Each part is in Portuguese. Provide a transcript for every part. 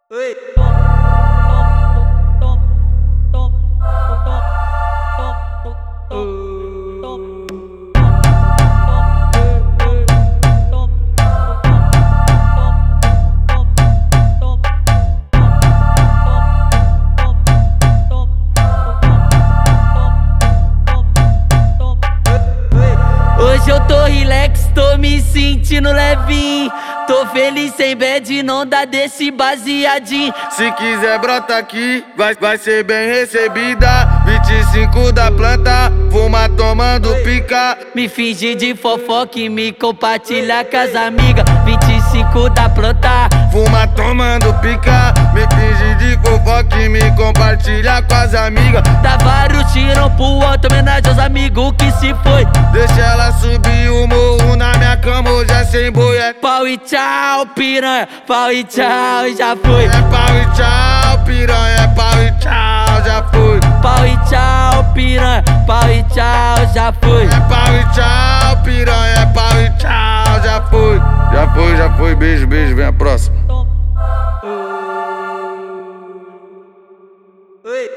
Oi. Hoje eu tô relax, tô me sentindo levinho. Tô feliz sem bad, não dá desse baseadinho. Se quiser brota aqui, vai ser bem recebida. 25 da planta, fuma tomando pica. Me finge de fofoca e me compartilha com as amigas. 25 da planta, fuma tomando pica. Me finge de fofoca e me compartilha com as amigas. dá vários tiros pro alto, homenagem aos amigos que se foi. Deixa ela subir o morro na minha cama, hoje é sem boi. É Pau e tchau, piranha, pau e tchau, já foi. pau e tchau, piranha, é pau e tchau, já foi. Pau e tchau, piranha, pau e tchau, já foi. É pau e tchau, piranha, é pau e tchau, já foi. Já foi, beijo, beijo, vem a próxima. Oi.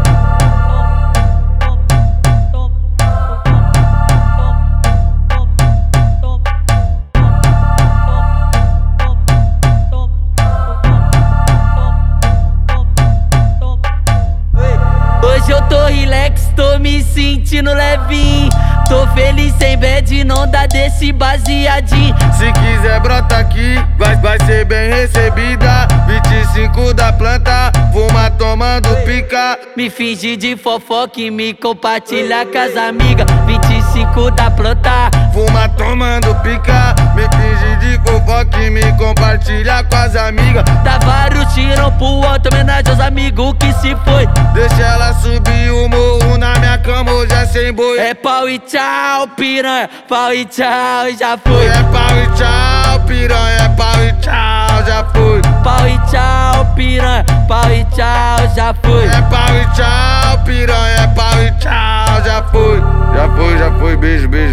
Hoje eu tô relax, tô me sentindo levinho. Tô feliz sem bad, não dá desse baseadinho. Se quiser brota aqui, vai ser bem recebida. 25 da planta, fuma tomando pica. Me finge de fofoca e me compartilha com as amigas. 25 da planta, Fuma tomando pica. Me finge de fofoca e me compartilha com as amigas. dá vários tiros pro alto, homenagem aos amigos que se foi. Deixa ela subir o morro na minha cama, hoje é sem boi. É pau e tchau, piranha, pau e tchau, já foi. É pau e tchau, piranha, é pau e tchau, já foi. Pau e tchau, piranha, pau e tchau, já foi. É pau e tchau, piranha, é pau e tchau, já foi. Já foi, beijo, beijo.